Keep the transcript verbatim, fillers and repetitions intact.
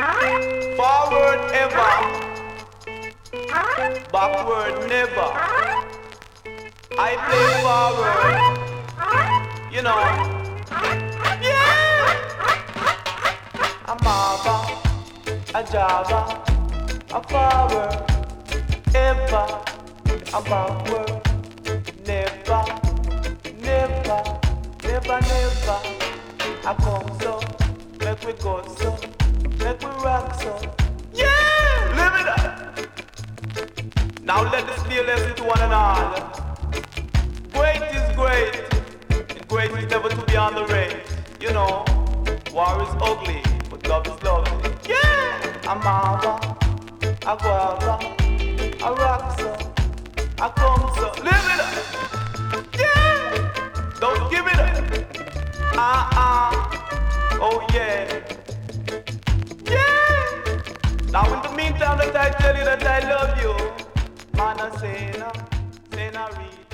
Forward ever, backward never. I play forward, you know. Yeah! A Mava, a Java, a forward ever, a backward never, never, never, never. I come so, make we go so, make we rock so. Yeah! Live it up! Now let us be a lesson to one and all. Great is great, and great is never to be on the race. You know, war is ugly, but love is lovely. Yeah! A Mava, a Guava, a rock so, a come so. Live it up! Yeah! Don't give it up! Uh-uh, oh yeah, yeah. Now in the meantime that I tell you that I love you, man I say no, say no read.